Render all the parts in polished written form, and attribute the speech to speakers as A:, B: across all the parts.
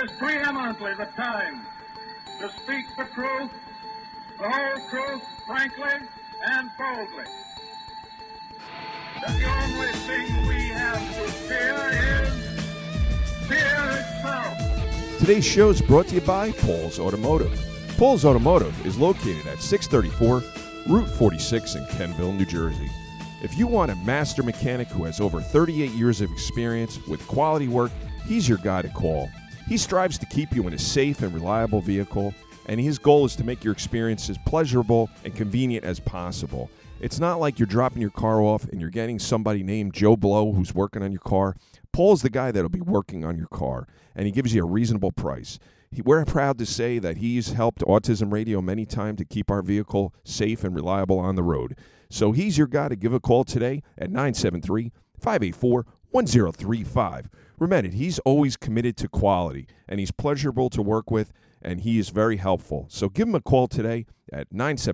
A: is preeminently the time to speak the truth, the whole truth, frankly and boldly. That the only thing we have to fear is fear itself.
B: Today's show is brought to you by Paul's Automotive. Paul's Automotive is located at 634 Route 46 in Kenville, New Jersey. If you want a master mechanic who has over 38 years of experience with quality work, he's your guy to call. He strives to keep you in a safe and reliable vehicle, and his goal is to make your experience as pleasurable and convenient as possible. It's not like you're dropping your car off and you're getting somebody named Joe Blow who's working on your car. Paul's the guy that'll be working on your car, and he gives you a reasonable price. We're proud to say that he's helped Autism Radio many times to keep our vehicle safe and reliable on the road. So he's your guy to give a call today at 973-584-1035. Remember, he's always committed to quality, and he's pleasurable to work with, and he is very helpful. So give him a call today at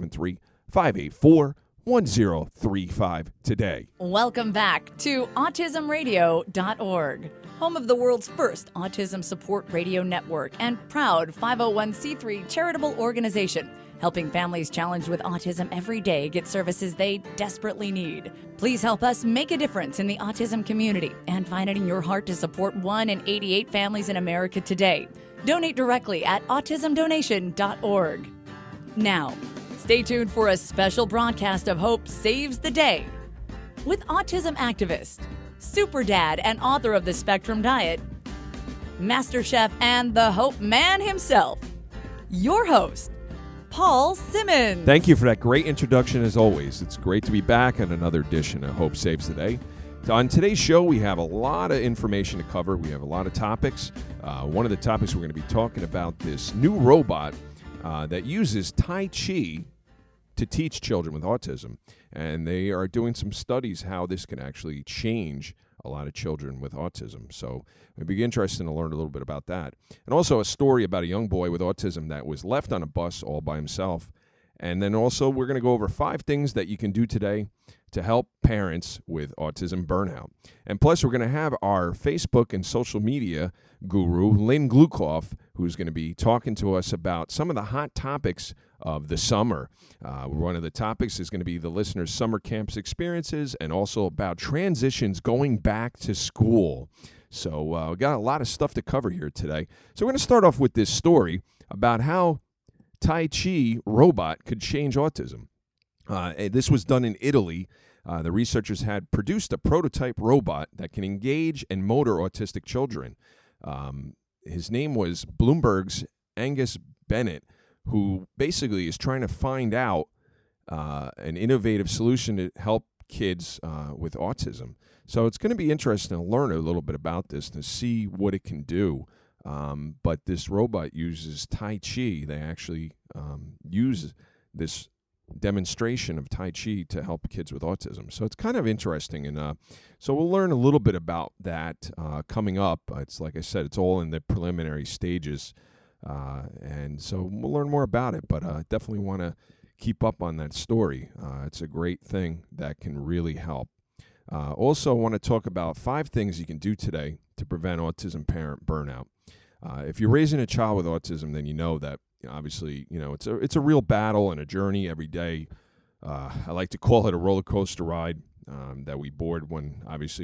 B: 973-584-1035 today.
C: Welcome back to AutismRadio.org, home of the world's first autism support radio network and proud 501c3 charitable organization, helping families challenged with autism every day get services they desperately need. Please help us make a difference in the autism community and find it in your heart to support 1 in 88 families in America today. Donate directly at autismdonation.org. Now, stay tuned for a special broadcast of Hope Saves the Day with autism activist, super dad and author of the Spectrum Diet, Master Chef and the Hope Man himself, your host, Paul Simmons.
B: Thank you for that great introduction as always. It's great to be back on another edition of Hope Saves the Day. So on today's show, we have a lot of information to cover. We have a lot of topics. One of the topics we're going to be talking about this new robot that uses Tai Chi to teach children with autism. And they are doing some studies how this can actually change a lot of children with autism. So it'd be interesting to learn a little bit about that. And also a story about a young boy with autism that was left on a bus all by himself. And then also we're going to go over 5 things that you can do today to help parents with autism burnout. And plus we're going to have our Facebook and social media guru, Lynn Glukoff, who's going to be talking to us about some of the hot topics of the summer. One of the topics is going to be the listeners' summer camps experiences and also about transitions going back to school. So we got a lot of stuff to cover here today. So we're going to start off with this story about how Tai Chi robot could change autism. This was done in Italy. The researchers had produced a prototype robot that can engage and motor autistic children. His name was Bloomberg's Angus Bennett, who basically is trying to find out an innovative solution to help kids with autism. So it's going to be interesting to learn a little bit about this to see what it can do. But this robot uses Tai Chi. They actually use this demonstration of Tai Chi to help kids with autism. So it's kind of interesting. And so we'll learn a little bit about that coming up. It's like I said, it's all in the preliminary stages. And so we'll learn more about it, but definitely want to keep up on that story. It's a great thing that can really help. Also, I want to talk about 5 things you can do today to prevent autism parent burnout. If you're raising a child with autism, then you know that obviously it's a real battle and a journey every day. I like to call it a roller coaster ride that we board when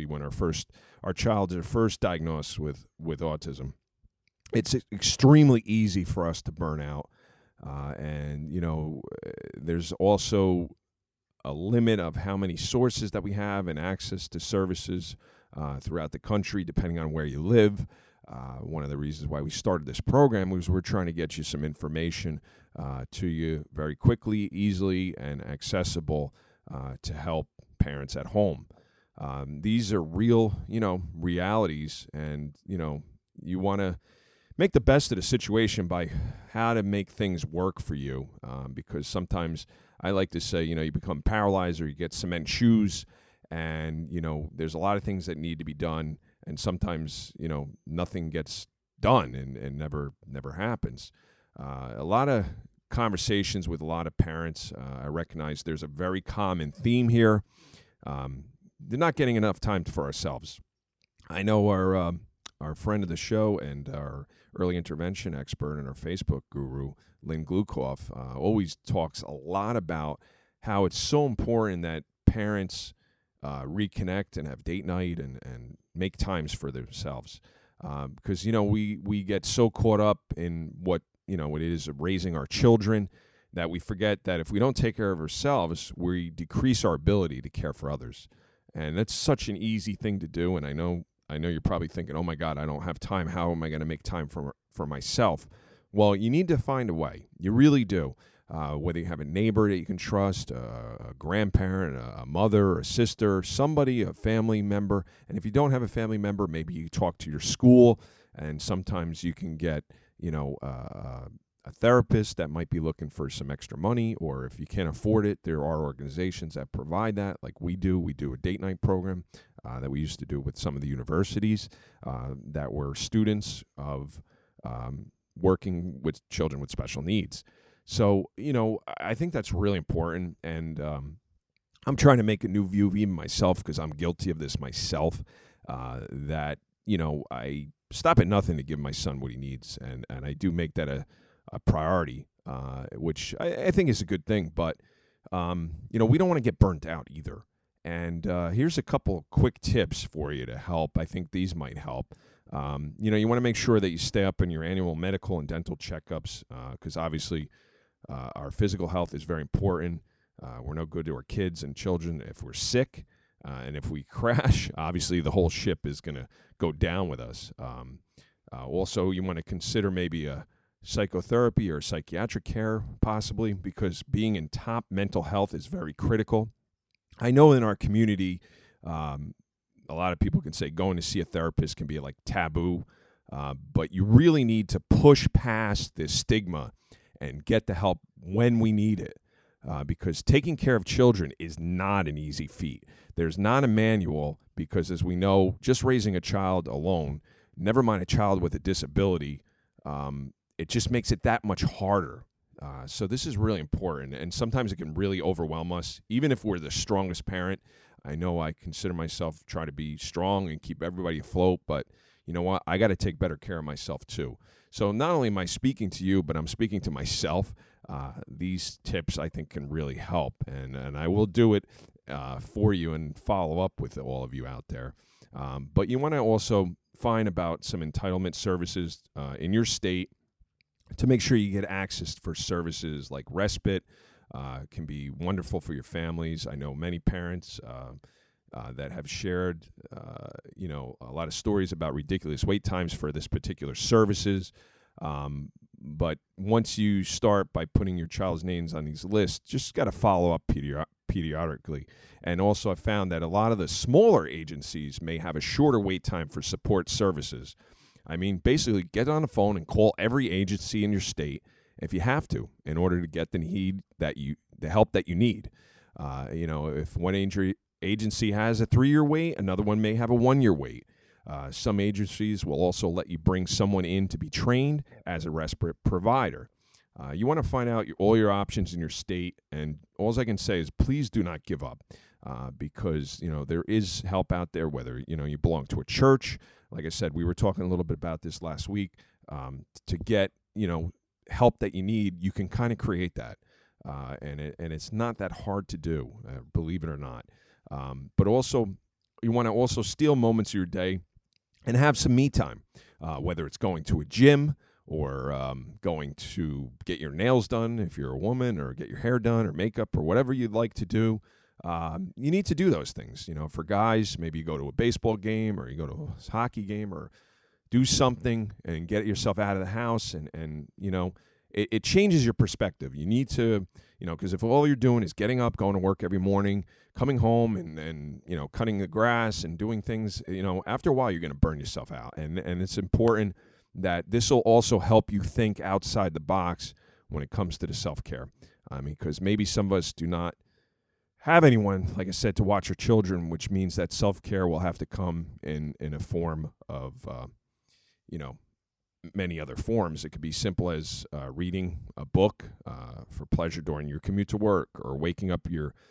B: our child is first diagnosed with autism. It's extremely easy for us to burn out. And there's also a limit of how many sources that we have and access to services throughout the country, depending on where you live. One of the reasons why we started this program was we're trying to get you some information to you very quickly, easily, and accessible to help parents at home. These are real, realities, and, you want to make the best of the situation by how to make things work for you, because sometimes I like to say, you become paralyzed or you get cement shoes, and, there's a lot of things that need to be done, and sometimes, nothing gets done and never happens. A lot of conversations with a lot of parents, I recognize there's a very common theme here. They're not getting enough time for ourselves. I know our our friend of the show and our early intervention expert and our Facebook guru, Lynn Glukoff, always talks a lot about how it's so important that parents reconnect and have date night and make times for themselves. Because, we get so caught up in what, it is of raising our children that we forget that if we don't take care of ourselves, we decrease our ability to care for others. And that's such an easy thing to do. And I know you're probably thinking, oh my God, I don't have time. How am I going to make time for myself? Well, you need to find a way. You really do. Whether you have a neighbor that you can trust, a grandparent, a mother, a sister, somebody, a family member. And if you don't have a family member, maybe you talk to your school, and sometimes you can get, a therapist that might be looking for some extra money, or if you can't afford it, there are organizations that provide that, like we do. We do a date night program that we used to do with some of the universities that were students of working with children with special needs. So, I think that's really important, and I'm trying to make a new view of even myself, because I'm guilty of this myself, that, I stop at nothing to give my son what he needs, and I do make that a priority, which I think is a good thing, but, we don't want to get burnt out either. And here's a couple quick tips for you to help. I think these might help. You want to make sure that you stay up in your annual medical and dental checkups, because obviously our physical health is very important. We're no good to our kids and children if we're sick, and if we crash, obviously the whole ship is going to go down with us. Also, you want to consider maybe a psychotherapy or psychiatric care, possibly, because being in top mental health is very critical. I know in our community, a lot of people can say going to see a therapist can be like taboo, but you really need to push past this stigma and get the help when we need it, because taking care of children is not an easy feat. There's not a manual, because as we know, just raising a child alone, never mind a child with a disability, it just makes it that much harder. So this is really important, and sometimes it can really overwhelm us, even if we're the strongest parent. I know I consider myself trying to be strong and keep everybody afloat, but you know what? I got to take better care of myself too. So not only am I speaking to you, but I'm speaking to myself. These tips, I think, can really help, and I will do it for you and follow up with all of you out there. But you want to also find about some entitlement services in your state to make sure you get access for services like respite. Can be wonderful for your families. I know many parents that have shared, a lot of stories about ridiculous wait times for this particular services. But once you start by putting your child's names on these lists, just got to follow up periodically. And also I found that a lot of the smaller agencies may have a shorter wait time for support services. I mean, basically get on the phone and call every agency in your state if you have to, in order to get the help that you need. If one agency has a 3-year wait, another one may have a 1-year wait. Some agencies will also let you bring someone in to be trained as a respite provider. You want to find out all your options in your state, and all I can say is please do not give up, because there is help out there, whether you belong to a church. Like I said, we were talking a little bit about this last week. To get help that you need, you can kind of create that, and it's not that hard to do, believe it or not. But also, you want to also steal moments of your day and have some me time, whether it's going to a gym or going to get your nails done if you're a woman, or get your hair done or makeup or whatever you'd like to do. You need to do those things. For guys, maybe you go to a baseball game or you go to a hockey game, or do something and get yourself out of the house. And it changes your perspective. You need to, because if all you're doing is getting up, going to work every morning, coming home and cutting the grass and doing things, after a while you're going to burn yourself out. And it's important that this will also help you think outside the box when it comes to the self-care. Because maybe some of us do not have anyone, like I said, to watch your children, which means that self-care will have to come in a form of, many other forms. It could be simple as reading a book for pleasure during your commute to work, or waking up your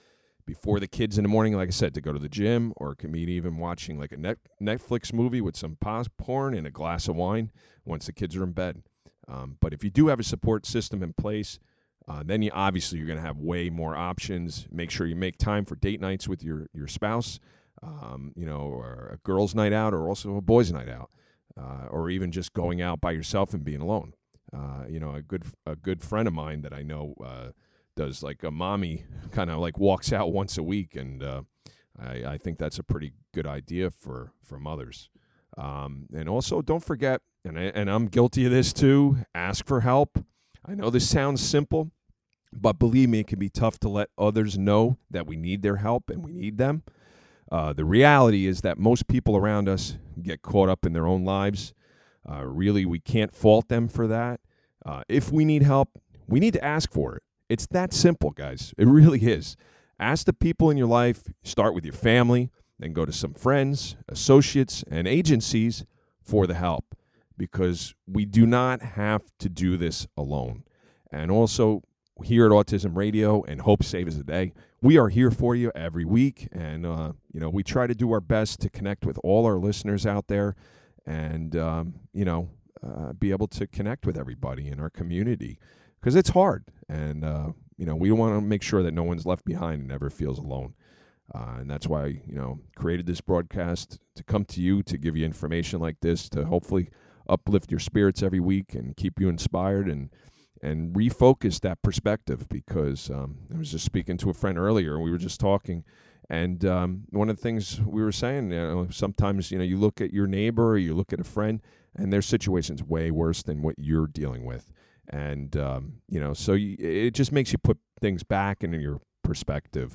B: before the kids in the morning, like I said, to go to the gym, or it can be even watching like a Netflix movie with some popcorn and a glass of wine once the kids are in bed. But if you do have a support system in place, then you're going to have way more options. Make sure you make time for date nights with your spouse, or a girls' night out, or also a boys' night out, or even just going out by yourself and being alone. A good friend of mine that I know does like a mommy kind of like walks out once a week, and I think that's a pretty good idea for mothers. And also, don't forget, and I'm guilty of this too, ask for help. I know this sounds simple, but believe me, it can be tough to let others know that we need their help and we need them. The reality is that most people around us get caught up in their own lives. Really, we can't fault them for that. If we need help, we need to ask for it. It's that simple, guys. It really is. Ask the people in your life. Start with your family, then go to some friends, associates, and agencies for the help, because we do not have to do this alone. And also, here at Autism Radio and Hope Saves the Day, we are here for you every week, and we try to do our best to connect with all our listeners out there, and be able to connect with everybody in our community, because it's hard, and we want to make sure that no one's left behind and never feels alone. And that's why created this broadcast, to come to you, to give you information like this, to hopefully uplift your spirits every week and keep you inspired and refocus that perspective, because I was just speaking to a friend earlier, and we were just talking, and one of the things we were saying, sometimes you look at your neighbor or you look at a friend, and their situation's way worse than what you're dealing with, and so it just makes you put things back into your perspective,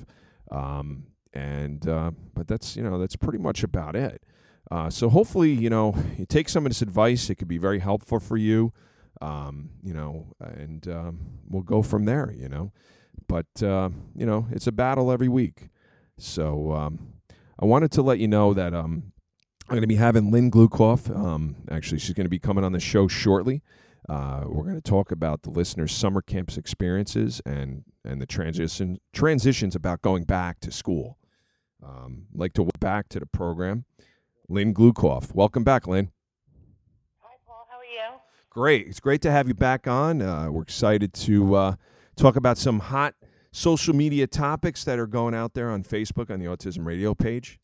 B: but that's pretty much about it. So hopefully you take some of this advice. It could be very helpful for you. We'll go from there, but, it's a battle every week. So, I wanted to let you know that, I'm going to be having Lynn Glukoff. Actually, she's going to be coming on the show shortly. We're going to talk about the listeners' summer camps experiences and the transitions about going back to school. Like to welcome back to the program, Lynn Glukoff. Welcome back, Lynn.
D: Hi, Paul. How are you?
B: Great. It's great to have you back on. We're excited to talk about some hot social media topics that are going out there on Facebook on the Autism Radio page.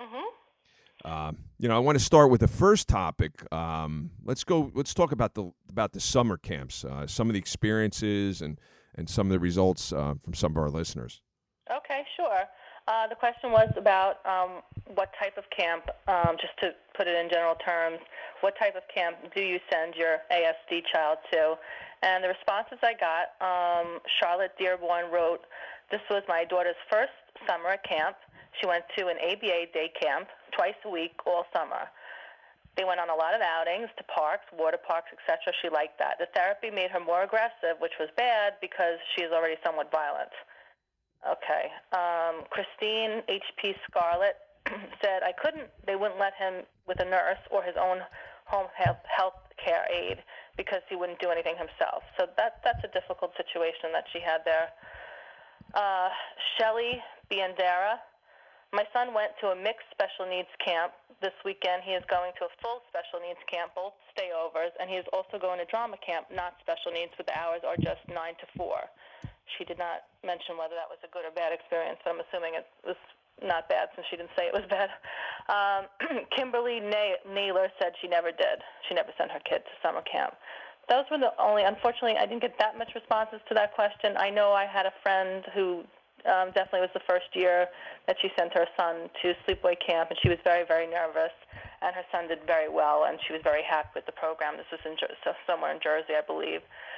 B: I want to start with the first topic. Let's talk about the summer camps, some of the experiences and some of the results from some of our listeners.
D: Okay, sure. The question was about what type of camp, just to put it in general terms, what type of camp do you send your ASD child to? And the responses I got, Charlotte Dearborn wrote, "This was my daughter's first summer at camp. She went to an ABA day camp twice a week all summer. They went on a lot of outings to parks, water parks, etc. She liked that. The therapy made her more aggressive, which was bad because she is already somewhat violent." Okay. Christine H.P. Scarlett said, they wouldn't let him with a nurse or his own home health care aide because he wouldn't do anything himself. So that's a difficult situation that she had there. Shelley Biandera, "My son went to a mixed special needs camp this weekend. He is going to a full special needs camp, both stayovers, and he is also going to drama camp, not special needs, but the hours are just 9 to 4. She did not mention whether that was a good or bad experience, but I'm assuming it was not bad since she didn't say it was bad. Kimberly Naylor said she never did. She never sent her kid to summer camp. Those were the only, unfortunately, I didn't get that much responses to that question. I know I had a friend who definitely was the first year that she sent her son to sleepaway camp, and she was very, very nervous, and her son did very well, and she was very happy with the program. This was somewhere in Jersey, I believe.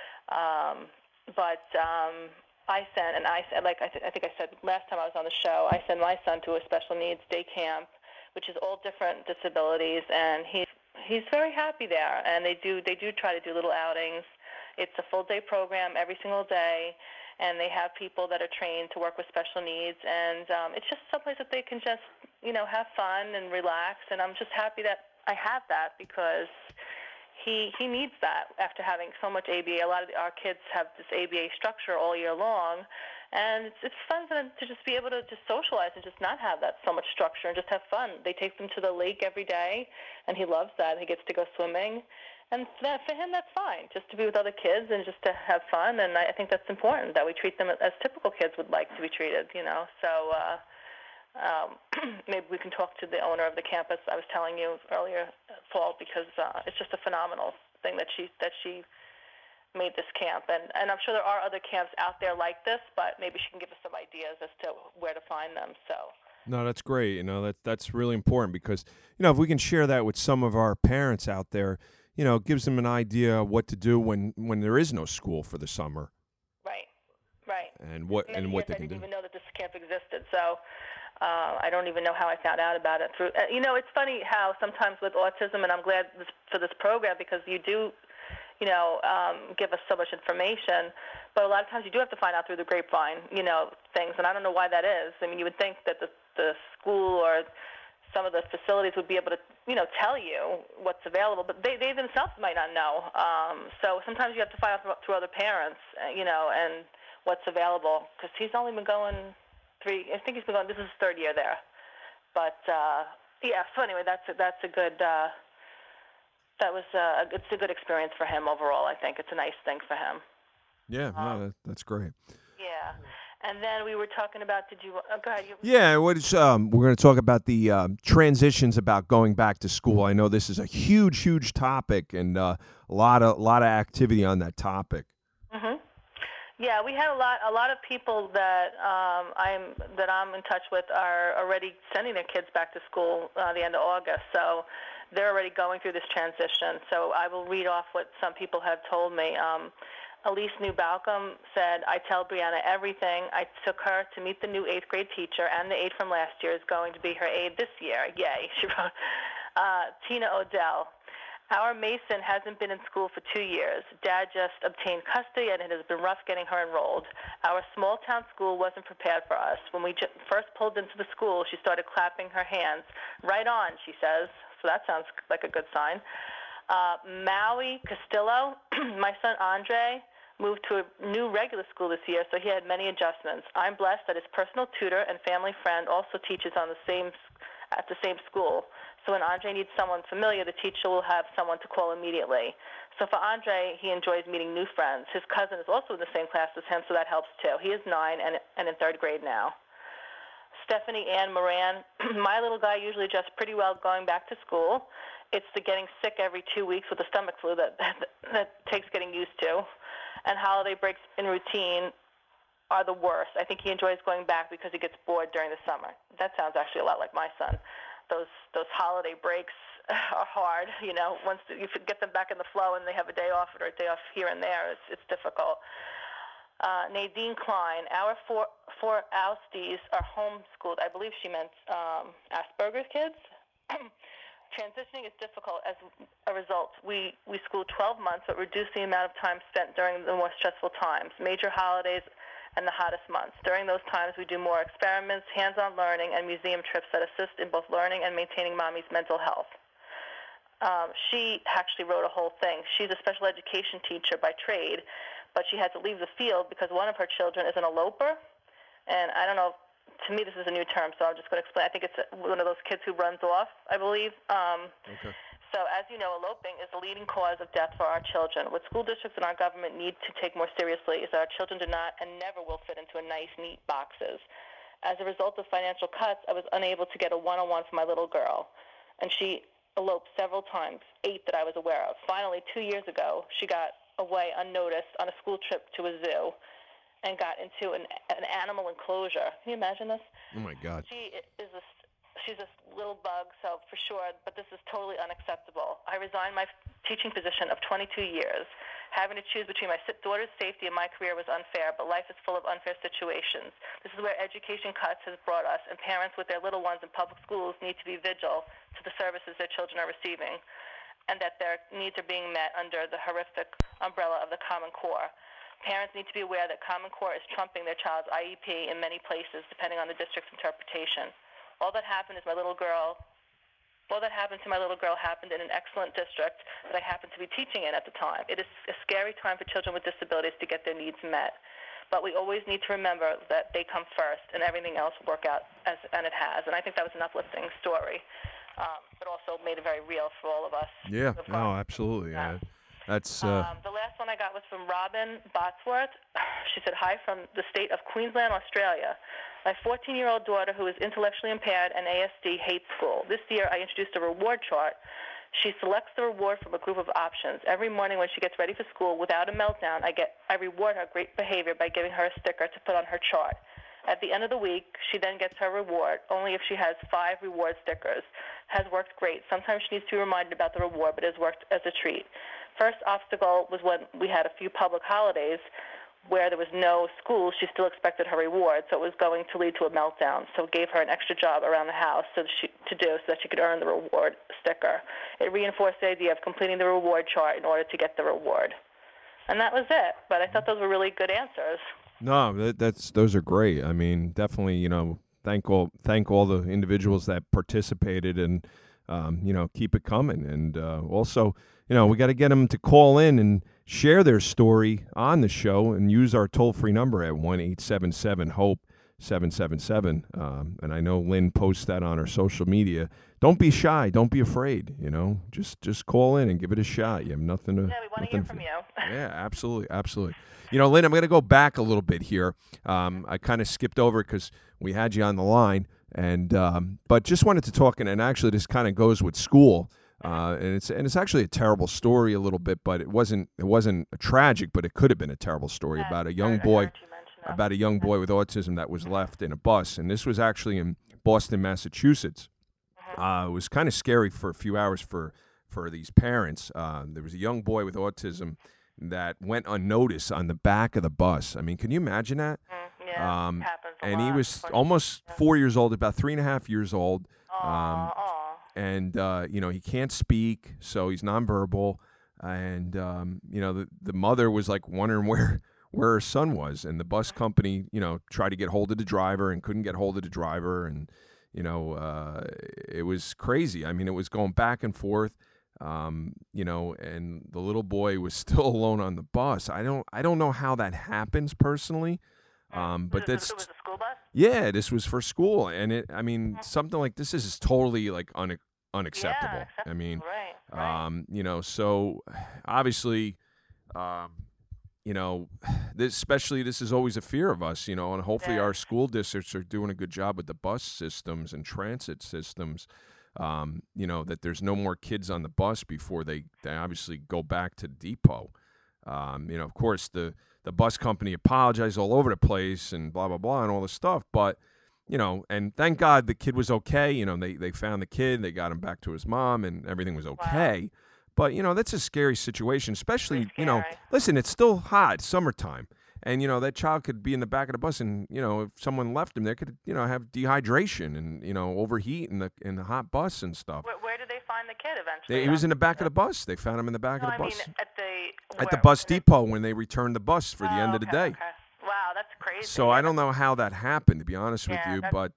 D: I think I said last time I was on the show, I send my son to a special needs day camp, which is all different disabilities, and he's very happy there. And they do try to do little outings. It's a full day program every single day, and they have people that are trained to work with special needs, and it's just someplace that they can just have fun and relax. And I'm just happy that I have that because he needs that after having so much ABA. A lot of our kids have this ABA structure all year long, and it's fun for them to just be able to just socialize and just not have that so much structure and just have fun. They take them to the lake every day, and he loves that. He gets to go swimming, and for him that's fine, just to be with other kids and just to have fun. And I think that's important, that we treat them as typical kids would like to be treated, So maybe we can talk to the owner of the campus I was telling you earlier, Paul, because it's just a phenomenal thing that she made this camp. And I'm sure there are other camps out there like this, but maybe she can give us some ideas as to where to find them. So.
B: No, that's great. That's really important because, if we can share that with some of our parents out there, it gives them an idea of what to do when there is no school for the summer.
D: Right.
B: And what they can do.
D: I didn't even know that this camp existed, so I don't even know how I found out about it. It's funny how sometimes with autism, and I'm glad for this program because you do, give us so much information, but a lot of times you do have to find out through the grapevine, things, and I don't know why that is. I mean, you would think that the school or some of the facilities would be able to, tell you what's available, but they themselves might not know. So sometimes you have to find out through other parents, and what's available, because he's only been going this is his third year there. But, so anyway, that's a good, it's a good experience for him overall, I think. It's a nice thing for him.
B: Yeah, that's great.
D: Yeah. And then we were talking about, go ahead.
B: Yeah, we're going to talk about the transitions about going back to school. I know this is a huge, huge topic and a lot of activity on that topic.
D: Mm-hmm. Yeah, we had a lot of people that I'm in touch with are already sending their kids back to school the end of August. So they're already going through this transition. So I will read off what some people have told me. Elise New Balcom said, I tell Brianna everything. I took her to meet the new 8th grade teacher, and the aide from last year is going to be her aide this year. Yay, she wrote. Tina Odell. Our Mason hasn't been in school for 2 years. Dad just obtained custody, and it has been rough getting her enrolled. Our small-town school wasn't prepared for us. When we first pulled into the school, she started clapping her hands. Right on, she says. So that sounds like a good sign. Maui Castillo, my son Andre, moved to a new regular school this year, so he had many adjustments. I'm blessed that his personal tutor and family friend also teaches at the same school. So when Andre needs someone familiar, the teacher will have someone to call immediately. So for Andre, he enjoys meeting new friends. His cousin is also in the same class as him, so that helps too. He is 9 and in 3rd grade now. Stephanie Ann Moran, my little guy usually adjusts pretty well going back to school. It's the getting sick every 2 weeks with the stomach flu that takes getting used to. And holiday breaks in routine are the worst. I think he enjoys going back because he gets bored during the summer. That sounds actually a lot like my son. Those holiday breaks are hard. Once you get them back in the flow and they have a day off or a day off here and there, it's difficult. Nadine Klein, our four Ousties are homeschooled. I believe she meant Asperger's kids. Transitioning is difficult as a result. We school 12 months, but reduce the amount of time spent during the more stressful times, major holidays, and the hottest months. During those times, we do more experiments, hands-on learning, and museum trips that assist in both learning and maintaining mommy's mental health. She actually wrote a whole thing. She's a special education teacher by trade, but she had to leave the field because one of her children is an eloper. And I don't know, to me this is a new term, so I'm just going to explain. I think it's one of those kids who runs off, I believe.
B: Okay.
D: So as you know, eloping is the leading cause of death for our children. What school districts and our government need to take more seriously is that our children do not and never will fit into nice, neat boxes. As a result of financial cuts, I was unable to get a one-on-one for my little girl, and she eloped several times, 8 that I was aware of. Finally, 2 years ago, she got away unnoticed on a school trip to a zoo and got into an animal enclosure. Can you imagine this?
B: Oh, my God.
D: She's a little bug, so for sure, but this is totally unacceptable. I resigned my teaching position of 22 years. Having to choose between my daughter's safety and my career was unfair, but life is full of unfair situations. This is where education cuts has brought us, and parents with their little ones in public schools need to be vigilant to the services their children are receiving, and that their needs are being met under the horrific umbrella of the Common Core. Parents need to be aware that Common Core is trumping their child's IEP in many places, depending on the district's interpretation. All that happened is my little girl Well, that happened to my little girl happened in an excellent district that I happened to be teaching in at the time. It is a scary time for children with disabilities to get their needs met. But we always need to remember that they come first and everything else will work out, and it has. And I think that was an uplifting story, but also made it very real for all of us.
B: Yeah, no, absolutely.
D: Yeah.
B: That's
D: the last one I got was from Robin Botsworth. She said, hi from the state of Queensland, Australia. My 14-year-old daughter, who is intellectually impaired and ASD, hates school. This year, I introduced a reward chart. She selects the reward from a group of options. Every morning when she gets ready for school, without a meltdown, I reward her great behavior by giving her a sticker to put on her chart. At the end of the week, she then gets her reward, only if she has 5 reward stickers. Has worked great. Sometimes she needs to be reminded about the reward, but it has worked as a treat. First obstacle was when we had a few public holidays where there was no school. She still expected her reward, so it was going to lead to a meltdown. So gave her an extra job around the house so that she could earn the reward sticker. It reinforced the idea of completing the reward chart in order to get the reward. And that was it. But I thought those were really good answers.
B: no, those are great. I mean, definitely, thank all the individuals that participated, and keep it coming. And also, we got to get them to call in and share their story on the show and use our toll-free number at 1-877-HOPE-777. And I know Lynn posts that on her social media. Don't be shy. Don't be afraid. Just call in and give it a shot. You have nothing to.
D: Yeah, we want to hear from you.
B: Yeah, absolutely, absolutely. Lynn, I'm going to go back a little bit here. I kind of skipped over because we had you on the line, and but just wanted to talk, and actually this kind of goes with school. And it's actually a terrible story a little bit, but it wasn't tragic, but it could have been a terrible story about a young boy with autism that was left in a bus, and this was actually in Boston, Massachusetts. It was kind of scary for a few hours for these parents. There was a young boy with autism that went unnoticed on the back of the bus. I mean, can you imagine that?
D: Yeah, it happens a
B: and
D: lot,
B: he was almost 4 years old, about 3.5 years old. And he can't speak, so he's nonverbal. And the mother was like wondering where her son was, and the bus company tried to get hold of the driver and couldn't get hold of the driver, and it was crazy. I mean, it was going back and forth. And the little boy was still alone on the bus. I don't know how that happens personally. But that's,
D: it was a school bus?
B: Yeah, this was for school, and something like this is totally like unacceptable.
D: Yeah,
B: I mean,
D: right.
B: So obviously, this is always a fear of us, and hopefully our school districts are doing a good job with the bus systems and transit systems. That there's no more kids on the bus before they obviously go back to the depot. Of course, the bus company apologized all over the place and blah, blah, blah, and all this stuff. But, and thank God the kid was okay. They found the kid, they got him back to his mom, and everything was okay. Wow. But, that's a scary situation, especially, listen, it's still hot, summertime. And, that child could be in the back of the bus and, if someone left him, they could, have dehydration and, overheat in the hot bus and stuff.
D: Where did they find the kid eventually?
B: He was in the back of the bus. They found him in the back of the bus.
D: At
B: the bus depot when they returned the bus for the end of the day.
D: Okay. Wow, that's crazy.
B: So I don't know how that happened, to be honest with you, but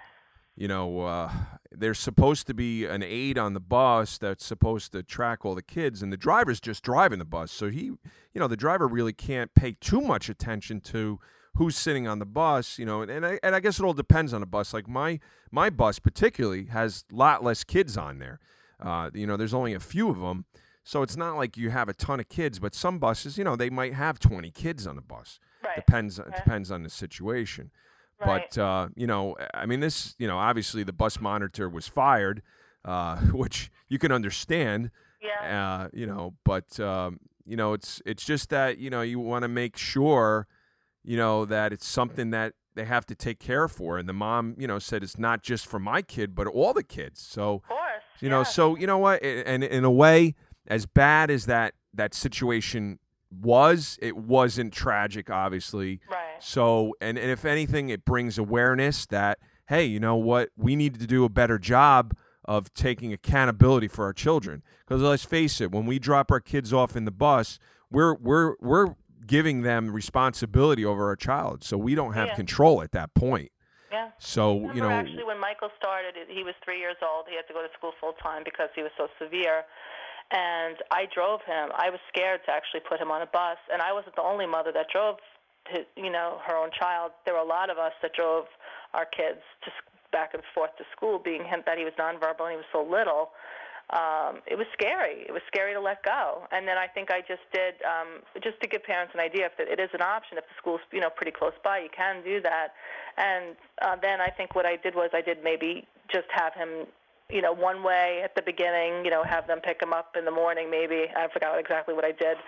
B: there's supposed to be an aide on the bus that's supposed to track all the kids, and the driver's just driving the bus. So the driver really can't pay too much attention to who's sitting on the bus, and I guess it all depends on the bus. Like my bus particularly has a lot less kids on there. There's only a few of them. So it's not like you have a ton of kids, but some buses, they might have 20 kids on the bus.
D: Right.
B: Depends on the situation.
D: Right.
B: But, this, obviously the bus monitor was fired, which you can understand.
D: Yeah.
B: But it's just that, you want to make sure, that it's something that they have to take care for. And the mom, said it's not just for my kid, but all the kids. So,
D: of course.
B: So, you know what? And in a way, as bad as that situation was, it wasn't tragic, obviously.
D: Right.
B: So, and if anything, it brings awareness that, hey, you know what? We need to do a better job of taking accountability for our children. Because let's face it, when we drop our kids off in the bus, we're giving them responsibility over our child. So we don't have control at that point.
D: Yeah.
B: So,
D: I remember actually when Michael started, he was 3 years old. He had to go to school full time because he was so severe. And I drove him. I was scared to actually put him on a bus, and I wasn't the only mother that drove her own child. There were a lot of us that drove our kids back and forth to school, being him that he was nonverbal and he was so little. It was scary. It was scary to let go. And then I think I just did, just to give parents an idea, if it is an option, if the school's pretty close by, you can do that. And then I think what I did was I did maybe just have him, one way at the beginning, have them pick him up in the morning maybe. I forgot exactly what I did.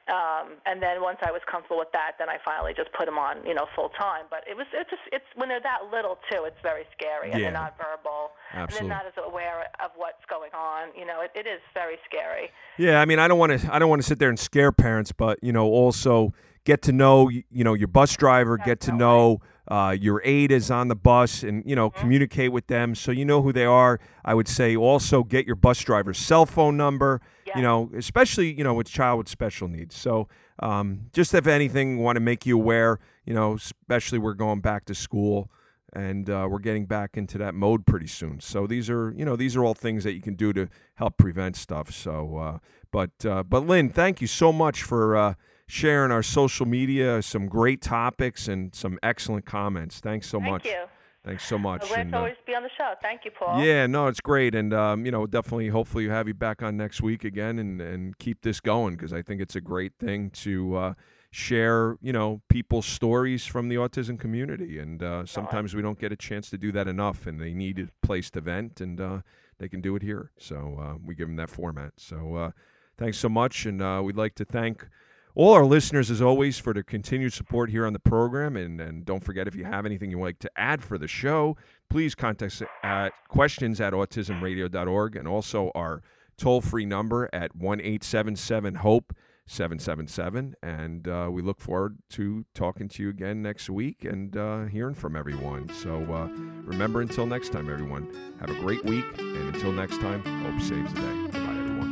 D: And then once I was comfortable with that, then I finally just put them on, full time. But it's when they're that little too, it's very scary, and they're not verbal,
B: Absolutely.
D: and they're not as aware of what's going on. It is very scary.
E: Yeah, I mean, I don't want to sit there and scare parents, but also get to know, your bus driver, get to know your aide is on the bus, and communicate with them so you know who they are. I would say also get your bus driver's cell phone number. Especially, with child with special needs. So just if anything, want to make you aware, especially we're going back to school and we're getting back into that mode pretty soon. So these are all things that you can do to help prevent stuff. So, but Lynn, thank you so much for sharing our social media, some great topics and some excellent comments. Thanks so much.
D: Thank you.
B: Thanks so much.
D: I'm glad to always be on the show. Thank you, Paul.
B: Yeah, no, it's great. And, definitely, hopefully you have you back on next week again and keep this going, because I think it's a great thing to share, people's stories from the autism community. And sometimes we don't get a chance to do that enough, and they need a place to vent, and they can do it here. So we give them that format. So thanks so much. And we'd like to thank all our listeners, as always, for their continued support here on the program. And don't forget, if you have anything you'd like to add for the show, please contact us at questions@autismradio.org, and also our toll-free number at 1-877-HOPE-777. And we look forward to talking to you again next week and hearing from everyone. So remember, until next time, everyone, have a great week. And until next time, hope saves the day. Bye, everyone.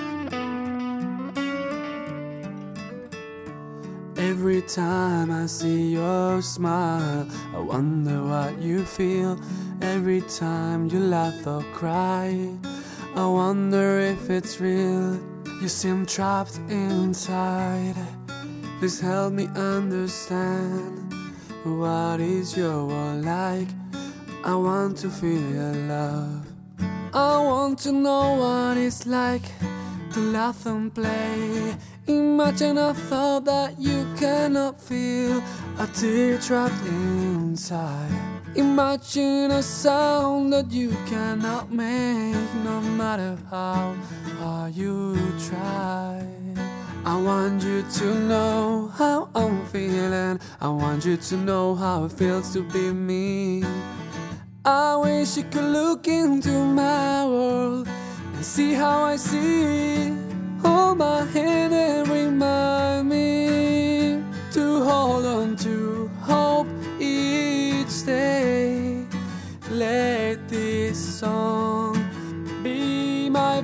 F: Every time I see your smile, I wonder what you feel. Every time you laugh or cry, I wonder if it's real. You seem trapped inside. Please help me understand. What is your world like? I want to feel your love. I want to know what it's like to laugh and play. Imagine a thought that you cannot feel, a tear trapped inside. Imagine a sound that you cannot make, no matter how hard you try. I want you to know how I'm feeling. I want you to know how it feels to be me. I wish you could look into my world and see how I see. Hold my hand and remind me to hold on to hope each day. Let this song be my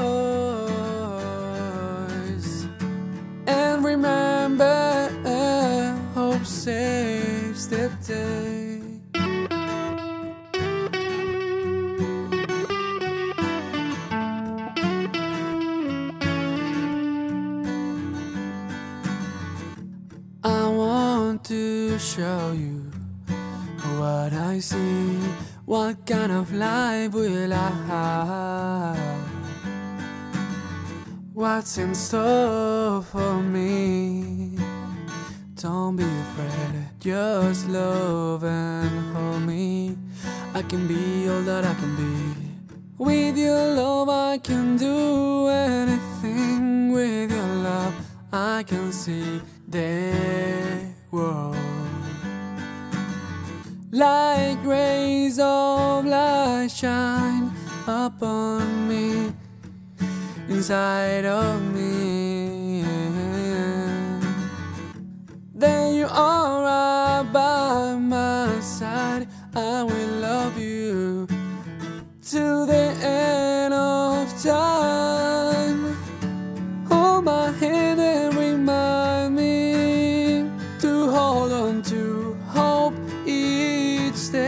F: voice. And remember, hope saves the day. To show you what I see, what kind of life will I have, what's in store for me. Don't be afraid, just love and hold me. I can be all that I can be. With your love I can do anything. With your love I can see the world like rays of light shine upon me, inside of me. Then you are right by my side. I will love you till the end of time. Hold my hand and remind me to hold on to hope each day.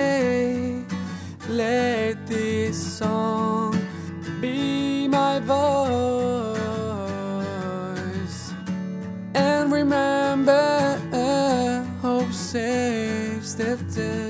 F: safe stepped in.